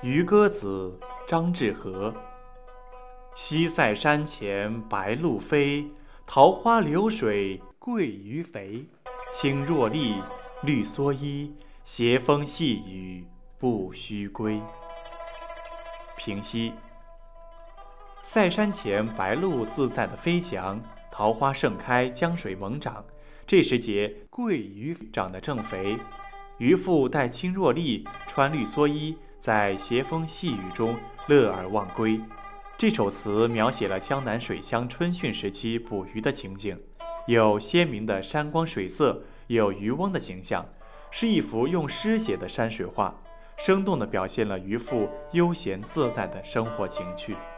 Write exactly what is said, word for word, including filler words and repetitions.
渔歌子，张志和。西塞山前白鹭飞，桃花流水鳜鱼肥。青箬笠，绿蓑衣，斜风细雨不须归。平息。塞山前白鹭自在地飞翔，桃花盛开，江水猛涨。这时节，鳜鱼长得正肥，渔妇戴青箬笠，穿绿蓑衣，在斜风细雨中乐而忘归。这首词描写了江南水乡春汛时期捕鱼的情景，有鲜明的山光水色，有渔翁的形象，是一幅用诗写的山水画，生动地表现了渔妇悠闲自在的生活情趣。